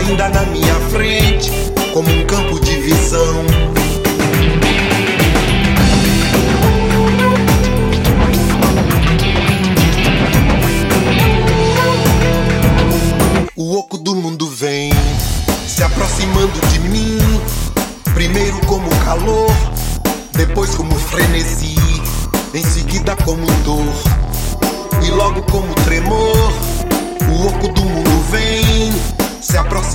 ainda na minha frente, como um campo de visão. O oco do mundo vem se aproximando de mim, primeiro como calor, depois como frenesi, em seguida como dor e logo como tremor. O oco do mundo